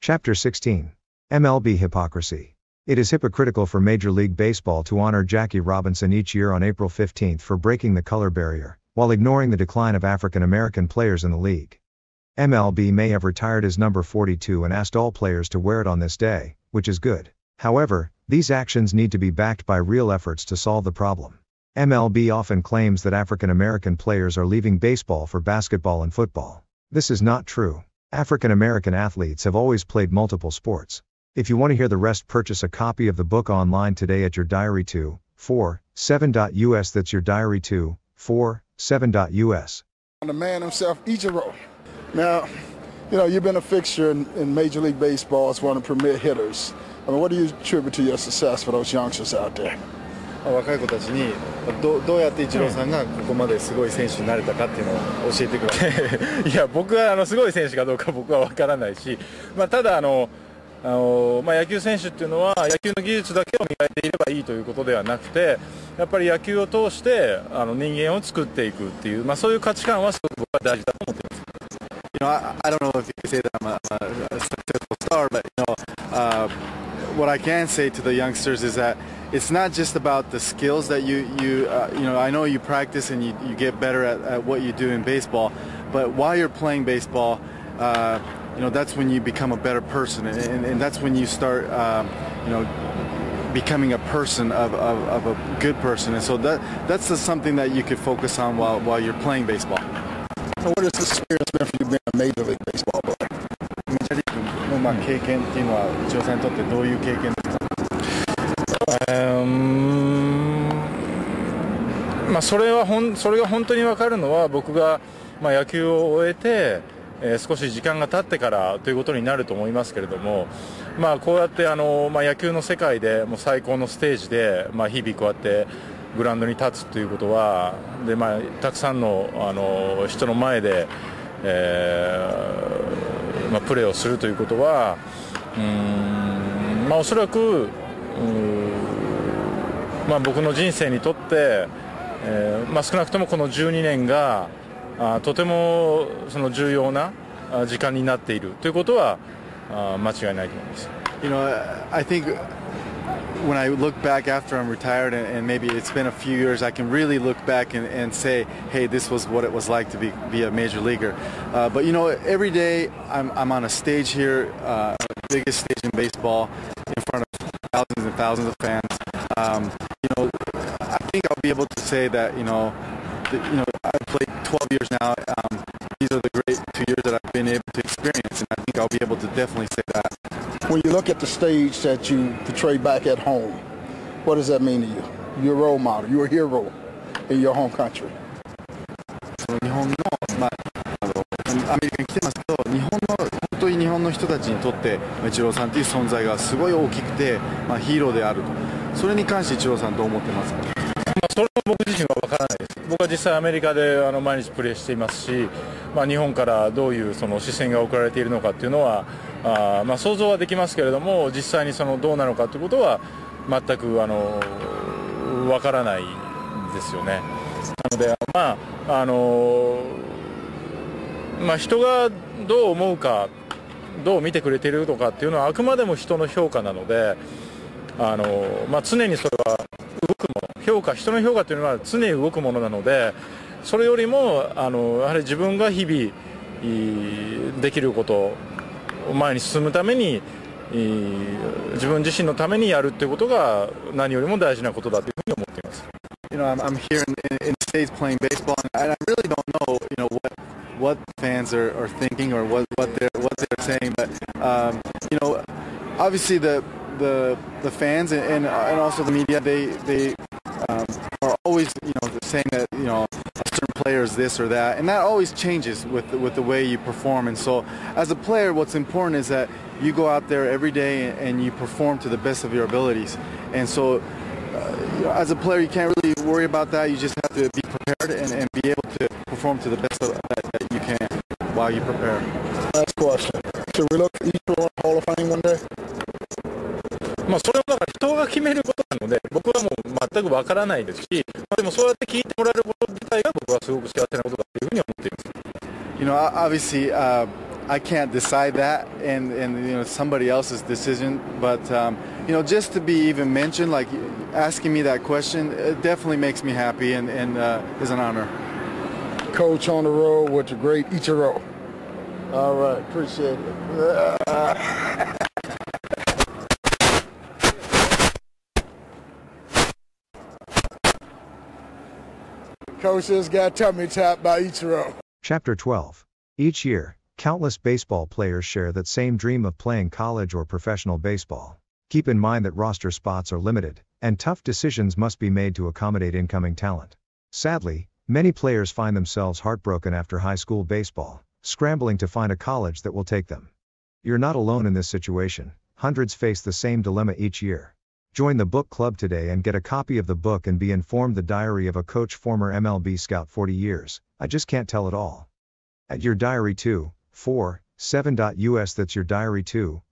Chapter 16. MLB Hypocrisy. It is hypocritical for Major League Baseball to honor Jackie Robinson each year on April 15 for breaking the color barrier, while ignoring the decline of African American players in the league. MLB may have retired his number 42 and asked all players to wear it on this day, which is good. However, these actions need to be backed by real efforts to solve the problem. MLB often claims that African American players are leaving baseball for basketball and football. This is not true. African American athletes have always played multiple sports. If you want to hear the rest, purchase a copy of the book online today at your diary 247.us. That's your diary 247.us. The man himself, Ichiro. Now, you've been a fixture in Major League Baseball as one of the premier hitters. I mean, what do you attribute to your success for those youngsters out there? 若い子たちにどうやってイチローさんがここまですごい選手になれたかっていうのを教えてください。いや、僕はすごい選手かどうか僕は分からないし、ただ野球選手っていうのは野球の技術だけを磨いていればいいということではなくて、やっぱり野球を通して人間を作っていくっていう、そういう価値観はすごく僕は大事だと思っています。 I don't know if you can say that I'm a successful star, but what I can say to the youngsters is that it's not just about the skills that I know you practice and you get better at what you do in baseball, but while you're playing baseball, that's when you become a better person, and that's when you start, becoming a person of a good person, and so that's just something that you could focus on while you're playing baseball. What has this experience been for you being a Major League Baseball player? メジャーリーグの経験っていうのはイチローさんにとってどういう経験ですか？それが本当に分かるのは僕が野球を終えて、少し時間が経ってからということになると思いますけれども、こうやって野球の世界でもう最高のステージで、日々こうやってグラウンドに立つということはで、たくさんの、人の前で、プレーをするということはおそらく僕の人生にとって、少なくともこの12年がとても重要な時間になっているということは間違いないと思います。 I think when I look back after I'm retired and maybe it's been a few years, I can really look back and say, hey, this was what it was like to be a major leaguer. But every day I'm on a stage here, biggest stage in baseball, in front of thousands and thousands of fans. I think I'll be able to say that I've played 12 years now. These are the great 2 years that I've been able to experience, and I think I'll be able to definitely say that. When you look at the stage that you portray back at home, what does that mean to you? You're a role model. You're a hero in your home country. 日本の、アメリカに来てますけど、本当に日本の人たちにとってイチローさんという存在がすごい大きくて、ヒーローであると。それに関してイチローさんどう思ってますか？ それは僕自身は分からないです。僕は実際アメリカで毎日プレーしていますし、日本からどういう視線が送られているのかというのは想像はできますけれども、実際にどうなのかということは全く分からないんですよね。なので人がどう思うか、どう見てくれているのかっていうのはあくまでも人の評価なので、常にそれは動くもの、人の評価というのは常に動くものなので、それよりもやはり自分が日々できることを前に進むために、自分自身のためにやるということが何よりも大事なことだというふうに思っています。 I'm here in States playing baseball, and I really don't know, what fans are thinking or what they're saying, but obviously the fans and also the media, they are always saying that a certain player is this or that, and that always changes with the way you perform. And so as a player, what's important is that you go out there every day and you perform to the best of your abilities. And so as a player, you can't really worry about that. You just have to be prepared and be able to perform to the best that you can while you prepare. Last question. Should we look for Ichiro in Hall of Fame one day? それはだから人が決めることなので、僕はもう全く分からないですし、でもそうやって聞いてもらえること自体が僕はすごく幸せなことだというふうに思っています。 Obviously, I can't decide that, and you know, it's somebody else's decision. But you know, just to be even mentioned, like asking me that question, it definitely makes me happy and is an honor. Coach on the road with the great Ichiro. All right, appreciate it. Coach just got tummy tapped by Ichiro. Chapter 12. Each year, countless baseball players share that same dream of playing college or professional baseball. Keep in mind that roster spots are limited, and tough decisions must be made to accommodate incoming talent. Sadly, many players find themselves heartbroken after high school baseball, scrambling to find a college that will take them. You're not alone in this situation. Hundreds face the same dilemma each year. Join the book club today and get a copy of the book and be informed: The Diary of a Coach, Former MLB Scout, 40 Years, I Just Can't Tell It All. At Your Diary 247.us. That's Your Diary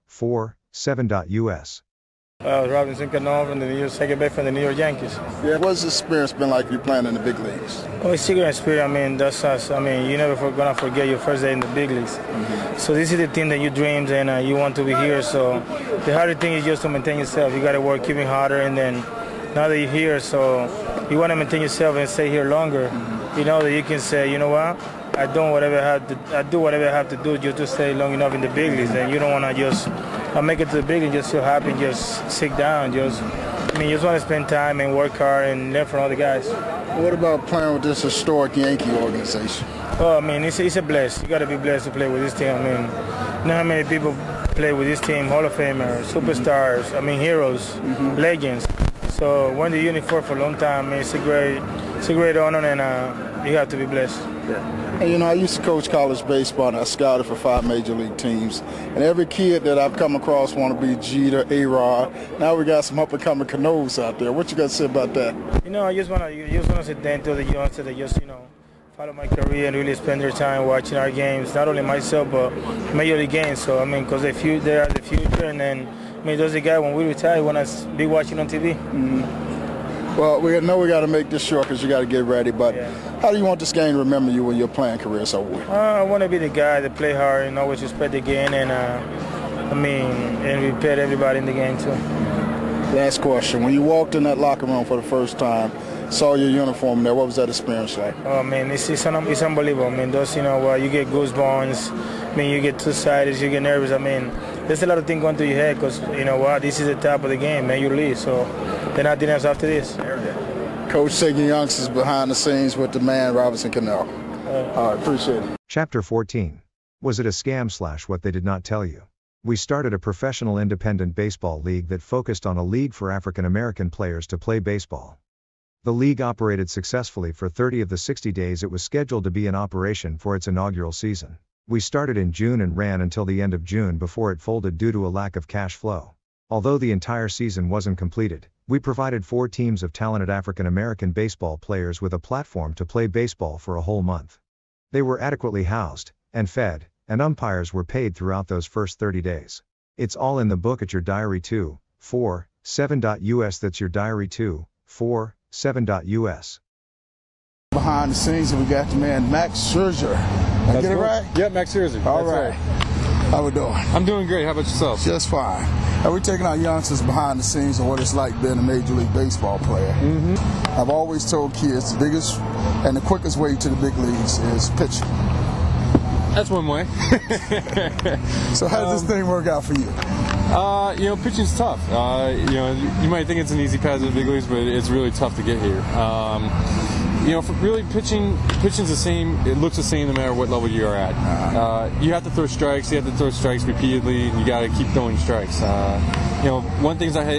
247.us. Robinson Cano from the New York, second base from the New York Yankees. Yeah, what's the experience been like you playing in the big leagues? Oh, it's a good experience. I mean, that's us. I mean, you're never gonna forget your first day in the big leagues. Mm-hmm. So this is the team that you dreamed and you want to be here. So the hardest thing is just to maintain yourself. You got to work even harder, and then now that you're here, so you want to maintain yourself and stay here longer. Mm-hmm. You know that you can say, you know what, I do whatever I have to do just to stay long enough in the big leagues. And you don't want to just make it to the big and just feel happy and just sit down. You just want to spend time and work hard and learn from other guys. What about playing with this historic Yankee organization? Oh, I mean, it's a bless. You got to be blessed to play with this team. I mean, you know how many people play with this team? Hall of Famers, superstars. I mean, heroes, legends. So wearing the uniform for a long time, I mean, it's a great honor, and you have to be blessed. Yeah. And you know, I used to coach college baseball, and I scouted for 5 major league teams. And every kid that I've come across want to be Jeter, A-Rod. Now we got some up-and-coming Canos out there. What you got to say about that? You know, I just want to say thank to the youngsters that just, follow my career and really spend their time watching our games. Not only myself, but major league games. So I mean, because they are the future, and then I mean, those are the guys when we retire want to be watching on TV. Mm-hmm. Well, we know we got to make this short because you got to get ready. But how do you want this game to remember you when your playing career is over with? I want to be the guy that play hard and always respect the game, and and respect everybody in the game too. Last question: when you walked in that locker room for the first time, saw your uniform there, what was that experience like? Oh man, it's unbelievable. I mean, those you get goosebumps. I mean, you get two-sided, you get nervous. I mean, there's a lot of things going through your head because you know what, this is the top of the game, man. You leave, so they're not doing us after this. Coach taking youngsters behind the scenes with the man Robinson Cano. All right, appreciate it. Chapter 14. Was it a scam / what they did not tell you? We started a professional independent baseball league that focused on a league for African American players to play baseball. The league operated successfully for 30 of the 60 days it was scheduled to be in operation for its inaugural season. We started in June and ran until the end of June before it folded due to a lack of cash flow. Although the entire season wasn't completed, we provided 4 teams of talented African American baseball players with a platform to play baseball for a whole month. They were adequately housed and fed, and umpires were paid throughout those first 30 days. It's all in the book at Your Diary 247.us. That's Your Diary 247.us. Behind the scenes, we got the man Max Scherzer. Did I get it right? Yeah, Max Scherzer. All right. How we doing? I'm doing great. How about yourself? Just fine. And we're taking our youngsters behind the scenes of what it's like being a Major League Baseball player. Mm-hmm. I've always told kids the biggest and the quickest way to the big leagues is pitching. That's one way. So how does this thing work out for you? Pitching's tough. You might think it's an easy path to the big leagues, but it's really tough to get here. For really pitching's the same. It looks the same no matter what level you're at. You have to throw strikes. You have to throw strikes repeatedly, and you got to keep throwing strikes. One thing I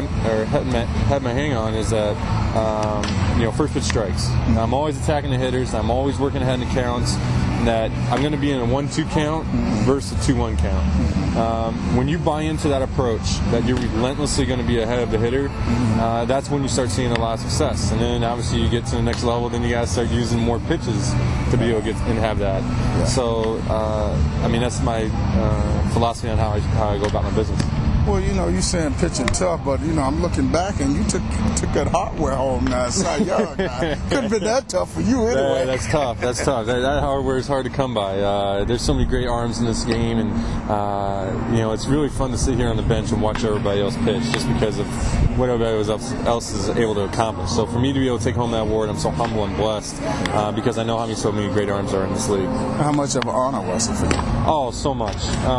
had my hang on is that first pitch strikes. I'm always attacking the hitters. I'm always working ahead in the counts. That I'm going to be in a 1-2 count versus a 2-1 count. When you buy into that approach, that you're relentlessly going to be ahead of the hitter, that's when you start seeing a lot of success. And then obviously you get to the next level, then you got to start using more pitches to be able to get and have that. Yeah. So, that's my philosophy on how I go about my business. Well, you saying pitching tough, but I'm looking back and you took that hardware home now, Cy Young. Couldn't have been that tough for you anyway. That's tough. That's tough. That hardware is hard to come by. There's so many great arms in this game, and it's really fun to sit here on the bench and watch everybody else pitch, just because of what everybody else is able to accomplish. So for me to be able to take home that award, I'm so humble and blessed because I know so many great arms are in this league. How much of an honor was it for you? Oh, so much.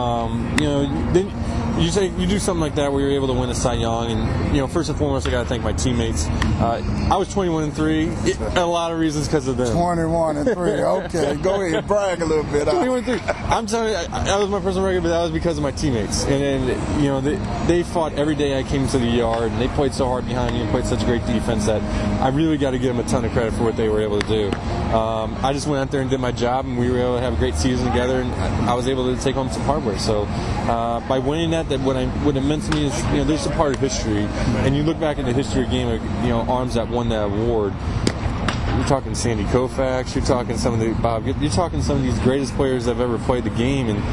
Then you do something like that where you're able to win a Cy Young, and first and foremost, I got to thank my teammates. I was 21-3, a lot of reasons because of them. 21-3. Okay, go ahead, brag a little bit. 21-3. I'm telling you, that was my personal record, but that was because of my teammates. And then, they fought every day I came to the yard, and they played so hard behind me and played such great defense that I really got to give them a ton of credit for what they were able to do. I just went out there and did my job, and we were able to have a great season together, and I was able to take home some hardware. So by winning that what it meant to me is, there's a part of history, and you look back at the history of game of arms that won that award. You're talking Sandy Koufax, you're talking some of you're talking some of these greatest players that have ever played the game, and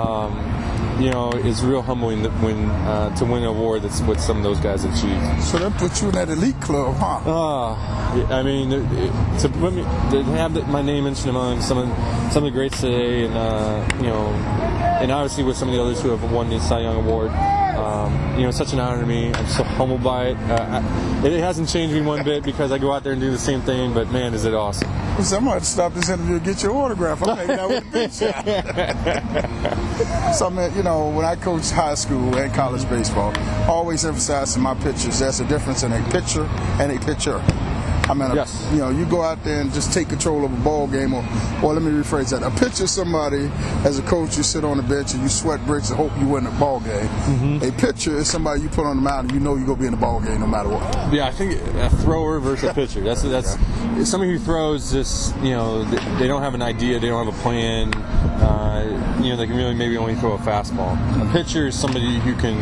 it's real humbling to win an award that's what some of those guys achieved. So that puts you in that elite club, huh? I mean, to have my name mentioned among some of the greats today, and obviously with some of the others who have won the Cy Young Award. It's such an honor to me. I'm so humbled by it. It hasn't changed me one bit because I go out there and do the same thing, but man, is it awesome. Well, somebody stop this interview and get your autograph. I'm hanging out with the big shot. So, when I coached high school and college baseball, I always emphasize in my pitchers there's a difference in a pitcher and a pitcher. I mean, yes. You go out there and just take control of a ball game, or let me rephrase that. A pitcher is somebody, as a coach, you sit on the bench and you sweat bricks and hope you win the ball game. Mm-hmm. A pitcher is somebody you put on the mound and you know you're going to be in the ball game no matter what. Yeah, I think a thrower versus a pitcher. That's somebody who throws just, they don't have an idea, they don't have a plan. They can really maybe only throw a fastball. A pitcher is somebody who can,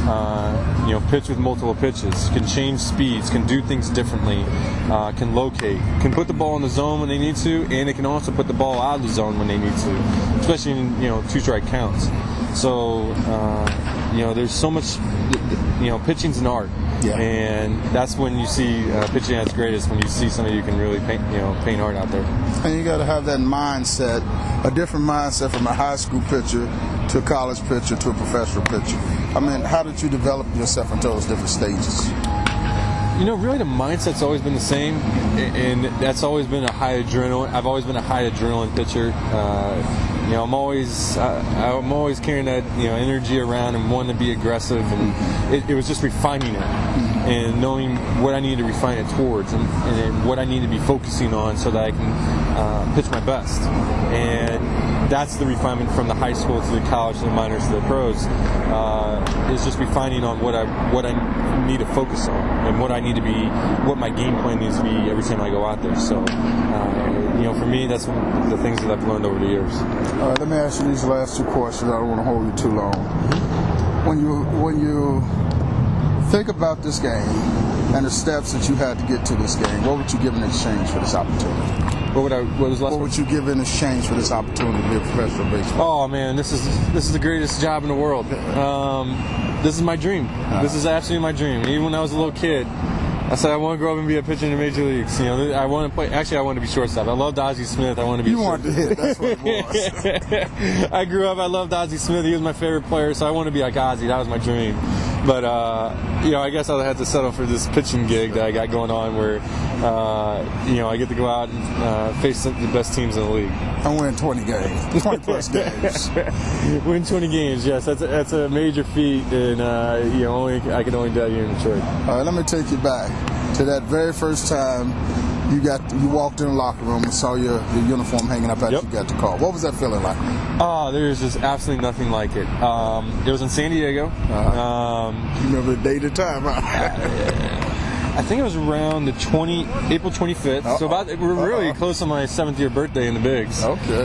pitch with multiple pitches, can change speeds, can do things differently, can locate, can put the ball in the zone when they need to, and it can also put the ball out of the zone when they need to, especially in, 2-strike counts. So, there's so much, pitching's an art. Yeah. And that's when you see pitching at its greatest, when you see somebody who can really paint art out there. And you got to have that mindset, a different mindset from a high school pitcher to a college pitcher to a professional pitcher. I mean, how did you develop yourself into those different stages? Really the mindset's always been the same, and that's always been a high adrenaline. I've always been a high adrenaline pitcher. I'm always carrying that energy around and wanting to be aggressive, and it was just refining it and knowing what I needed to refine it towards, and what I need to be focusing on so that I can pitch my best. And that's the refinement from the high school to the college to the minors to the pros, is just refining on what I need to focus on and what I need to be, what my game plan needs to be every time I go out there. So, for me, that's the things that I've learned over the years. All right, let me ask you these last two questions. I don't want to hold you too long. When you think about this game and the steps that you had to get to this game, what would you give in exchange for this opportunity? What would you give in exchange for this opportunity to be a professional baseball? Oh man, this is the greatest job in the world. This is my dream. This is absolutely my dream. Even when I was a little kid, I said I want to grow up and be a pitcher in the major leagues. I want to play. Actually, I want to be shortstop. I loved Ozzie Smith. I wanted to be. You wanted to hit. That's what it was. I grew up. I loved Ozzie Smith. He was my favorite player, so I wanted to be like Ozzie. That was my dream. But I guess I'll have to settle for this pitching gig that I got going on, where I get to go out and face the best teams in the league. And win 20 games, 20 plus games. Win 20 games, yes. That's a major feat, and I can only do that here in Detroit. All right, let me take you back to that very first time you walked in the locker room and saw your uniform hanging up after you got the call. What was that feeling like? Oh, there's just absolutely nothing like it. It was in San Diego. You remember the date and time, huh? I think it was around April 25th. So we're really close to my 7th year birthday in the Bigs. Okay.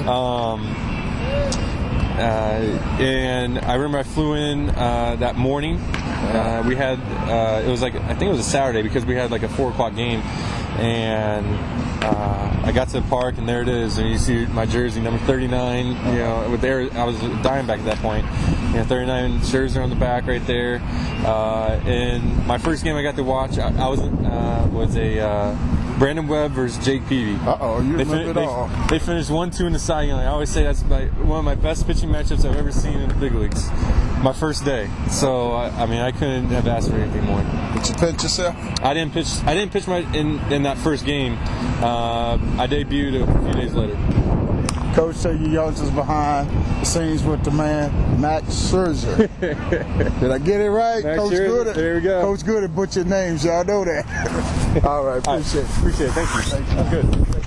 And I remember I flew in that morning. We had I think it was a Saturday, because we had like a 4:00 game, and I got to the park, and there it is, and you see my jersey number 39. I was a Diamondback at that point, 39 Scherzer on the back right there. And my first game I got to watch, I was Brandon Webb versus Jake Peavy. You remember it all. They finished 1-2 in the Cy Young. I always say that's one of my best pitching matchups I've ever seen in the big leagues. My first day. So I couldn't have asked for anything more. Did you pitch yourself? I didn't pitch in that first game. I debuted a few days later. Coach said you youngsters behind the scenes with the man, Max Scherzer. Did I get it right? Max Coach Scherzer, Good. there we go. Coach Good at butcher names. Y'all know that. All right, appreciate it. Appreciate it. Thank you. I'm good.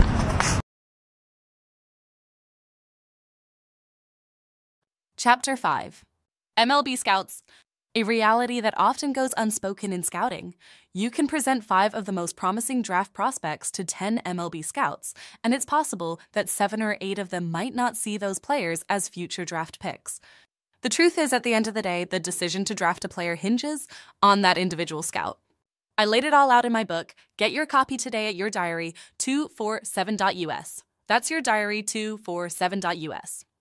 Chapter 5. MLB Scouts. A reality that often goes unspoken in scouting. You can present 5 of the most promising draft prospects to 10 MLB scouts, and it's possible that 7 or 8 of them might not see those players as future draft picks. The truth is, at the end of the day, the decision to draft a player hinges on that individual scout. I laid it all out in my book. Get your copy today at your diary, 247.us. That's your diary, 247.us.